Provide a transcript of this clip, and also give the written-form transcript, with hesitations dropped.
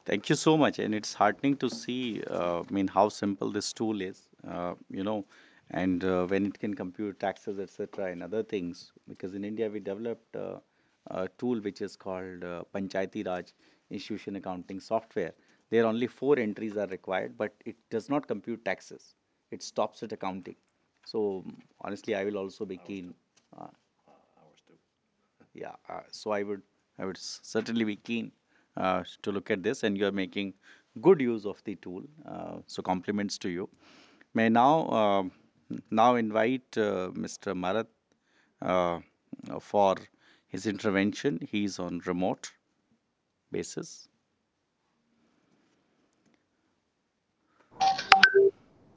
Thank you so much. And it's heartening to see, how simple this tool is, and when it can compute taxes, etc., and other things. Because in India, we developed a tool which is called Panchayati Raj Institution Accounting Software. There only four entries are required, but it does not compute taxes. It stops at accounting. So honestly, I will also be keen. Uh, Yeah, so I would certainly be keen to look at this, and you are making good use of the tool. So compliments to you. May now invite Mr. Marat for his intervention. He's on remote basis.